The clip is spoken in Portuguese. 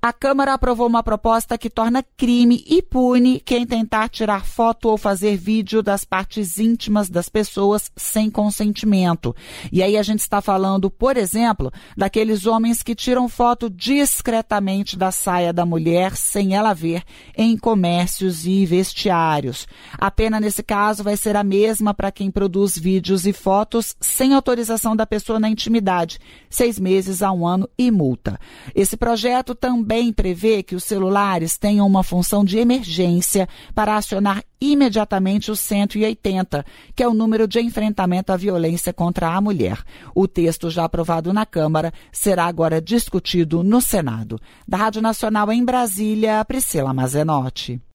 A Câmara aprovou uma proposta que torna crime e pune quem tentar tirar foto ou fazer vídeo das partes íntimas das pessoas sem consentimento. E aí a gente está falando, por exemplo, daqueles homens que tiram foto discretamente da saia da mulher sem ela ver em comércios e vestiários. A pena nesse caso vai ser a mesma para quem produz vídeos e fotos sem autorização da pessoa na intimidade, 6 meses a 1 ano e multa. Esse projeto também prevê que os celulares tenham uma função de emergência para acionar imediatamente o 180, que é o número de enfrentamento à violência contra a mulher. O texto já aprovado na Câmara será agora discutido no Senado. Da Rádio Nacional em Brasília, Priscila Mazenotti.